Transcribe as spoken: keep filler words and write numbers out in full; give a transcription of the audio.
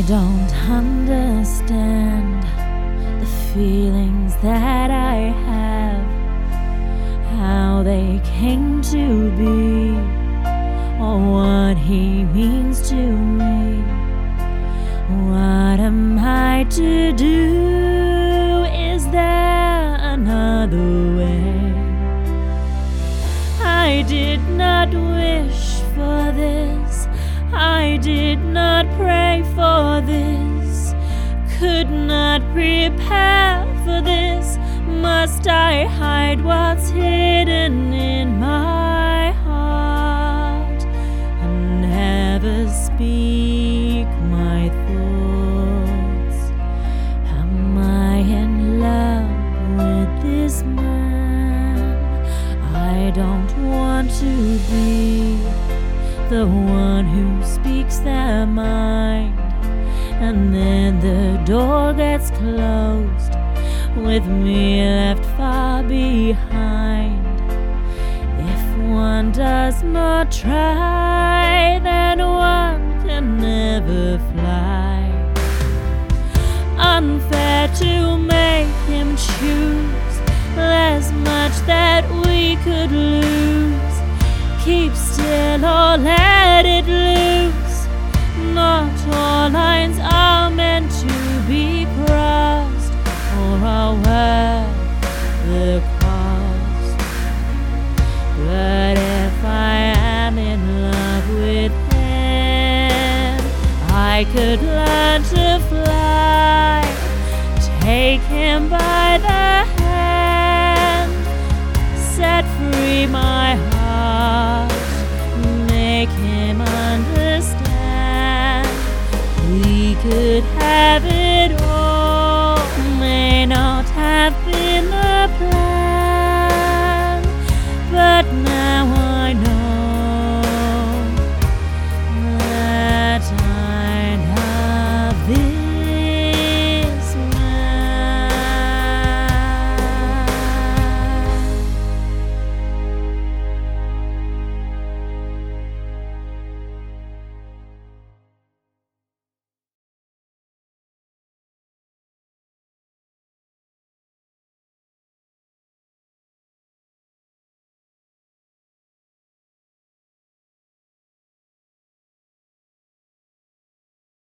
don't understand the feelings that I have, how they came to be, or what he means to me. What am I to do? Is there another way? I did not wish for this, I did not pray for this, could not prepare for this. Must I hide what's hidden in my heart and never speak my thoughts? Am I in love with this man? I don't want to be the one who speaks their mind, and then the door gets closed with me left far behind. If one does not try, then one can never fly. Unfair to make him choose, there's much that we could lose. Keep still or let it loose. Not all lines are meant to be crossed, or are worth the cost. But if I am in love with him, I could learn to fly, take him by the hand, set free my heart, make him understand. We could have it